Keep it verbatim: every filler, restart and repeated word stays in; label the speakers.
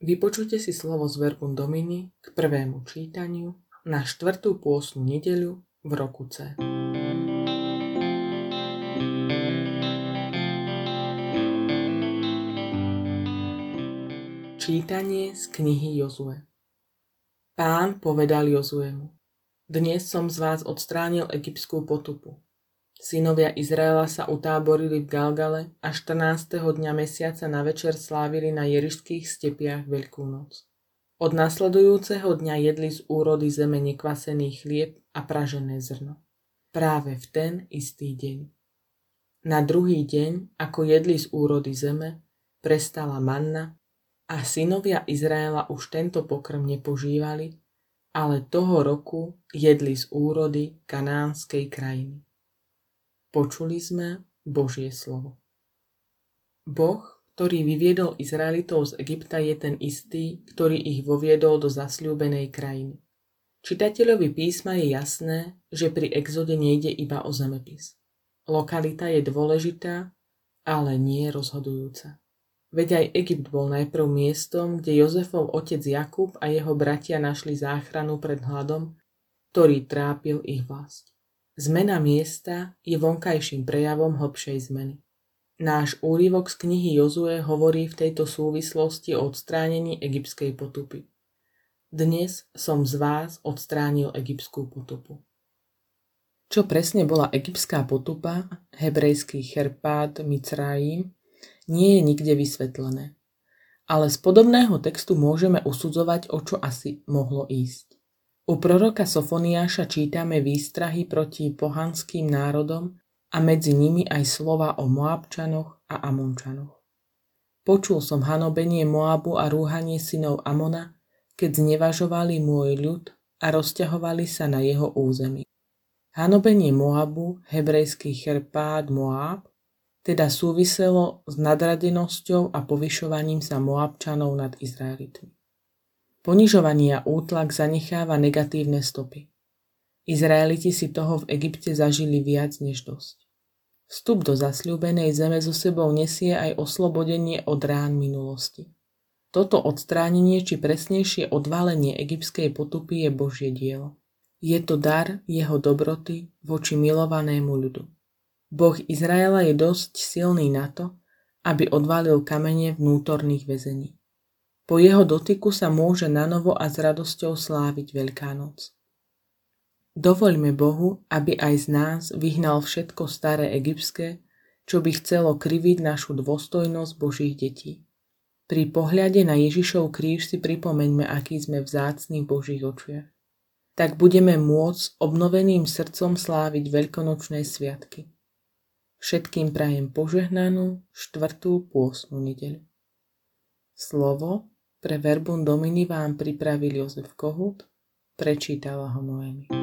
Speaker 1: Vypočujte si slovo z Verbum Domini k prvému čítaniu na štvrtú pôstnu nedeľu v roku C. Čítanie z knihy Jozue. Pán povedal Jozuemu: Dnes som z vás odstránil egyptskú potupu. Synovia Izraela sa utáborili v Galgale a štrnásteho dňa mesiaca na večer slávili na jerišských stepiach Veľkú noc. Od nasledujúceho dňa jedli z úrody zeme nekvasený chlieb a pražené zrno. Práve v ten istý deň. Na druhý deň, ako jedli z úrody zeme, prestala manna a synovia Izraela už tento pokrm nepožívali, ale toho roku jedli z úrody kanánskej krajiny. Počuli sme Božie slovo. Boh, ktorý vyviedol Izraelitov z Egypta, je ten istý, ktorý ich voviedol do zasľúbenej krajiny. Čitateľovi písma je jasné, že pri exode nejde iba o zemepis. Lokalita je dôležitá, ale nie rozhodujúca. Veď aj Egypt bol najprv miestom, kde Jozefov otec Jakub a jeho bratia našli záchranu pred hladom, ktorý trápil ich vlast. Zmena miesta je vonkajším prejavom hlbšej zmeny. Náš úryvok z knihy Jozue hovorí v tejto súvislosti o odstránení egyptskej potupy. Dnes som z vás odstránil egyptskú potupu. Čo presne bola egyptská potupa, hebrejský cherpát Micraim, nie je nikde vysvetlené. Ale z podobného textu môžeme usudzovať, o čo asi mohlo ísť. U proroka Sofoniáša čítame výstrahy proti pohanským národom a medzi nimi aj slova o Moabčanoch a Amončanoch. Počul som hanobenie Moabu a rúhanie synov Amona, keď znevažovali môj ľud a rozťahovali sa na jeho území. Hanobenie Moabu, hebrejský cherpát Moab, teda súviselo s nadradenosťou a povyšovaním sa Moabčanov nad Izraelitmi. Ponižovanie a útlak zanecháva negatívne stopy. Izraeliti si toho v Egypte zažili viac než dosť. Vstup do zasľúbenej zeme so sebou nesie aj oslobodenie od rán minulosti. Toto odstránenie, či presnejšie odvalenie egyptskej potupy je Božie dielo. Je to dar jeho dobroty voči milovanému ľudu. Boh Izraela je dosť silný na to, aby odvalil kamene vnútorných väzení. Po jeho dotyku sa môže nanovo a s radosťou sláviť Veľká noc. Dovoľme Bohu, aby aj z nás vyhnal všetko staré egyptské, čo by chcelo kriviť našu dôstojnosť Božích detí. Pri pohľade na Ježišov kríž si pripomeňme, aký sme vzácni v Božích očiach. Tak budeme môcť obnoveným srdcom sláviť veľkonočné sviatky. Všetkým prajem požehnanú štvrtú pôstnu nedeľu. Slovo pre Verbum Domini vám pripravil Jozef Kohút, prečítala ho Noemi.